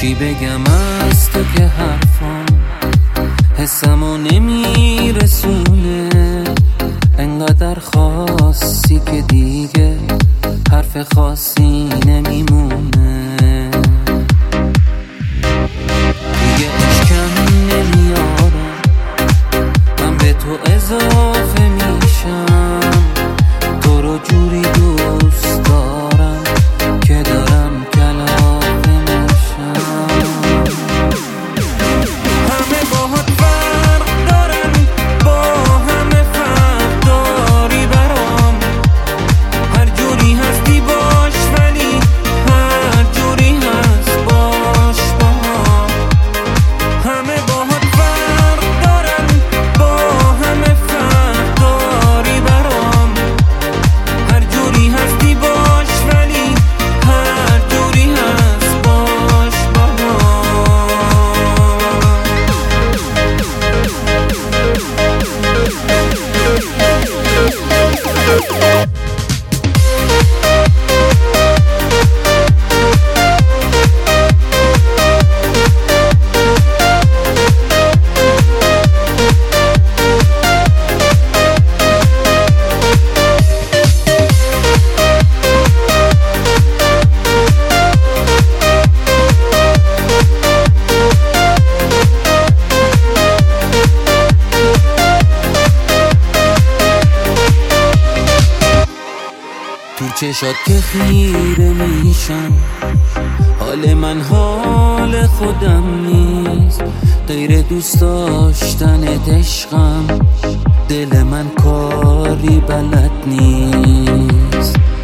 چی بگم از تو که حرفام حسمو نمیرسونه، انقدر خاصی که دیگه حرف خاصی نمیمونه. دیگه اشکم نمیارم، من به تو اضافه میشم، تو رو جوری دوست دارم که دارم کلافه میشم. همه باهات فرق دارن، با همه فرق داری برام، هر جوری هستی باش ولی هر جوری هست باش با هم. همه باهات فرق دارن، با همه فرق داری برام، هر جوری هستی باش ولی هر جوری هست باش با هم. تو چشات که خیره میشم، حال من حال خودم نیست، غیر دوست داشتنت عشقم، دل من کاری بلد نیست.